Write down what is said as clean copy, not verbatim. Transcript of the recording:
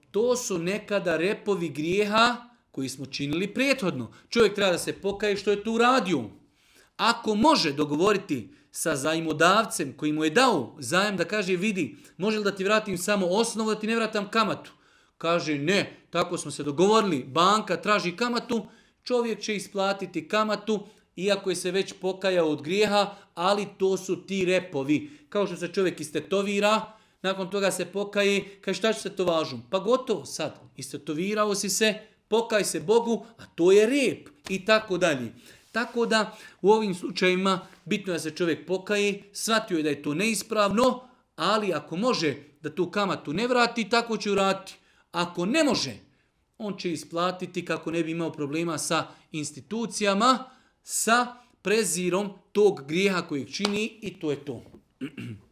To su nekada repovi grijeha koji smo činili prethodno. Čovjek treba da se pokaje što je tu uradio. Ako može dogovoriti sa zajmodavcem koji mu je dao zajam da kaže vidi, može li da ti vratim samo osnovu, da ti ne vratam kamatu? Kaže ne, tako smo se dogovorili, banka traži kamatu, čovjek će isplatiti kamatu, iako je se već pokajao od grijeha, ali to su ti repovi. Kao što se čovjek istetovira, nakon toga se pokaje, kaže šta ću se to važu? Pa gotovo sad, istetovirao si se, pokaj se Bogu, a to je rep i tako dalje. Tako da u ovim slučajevima bitno je da se čovjek pokaje, shvatio je da je to neispravno, ali ako može da tu kamatu ne vrati, tako će uraditi. Ako ne može, on će isplatiti kako ne bi imao problema sa institucijama, sa prezirom tog grijeha kojeg čini i to je to.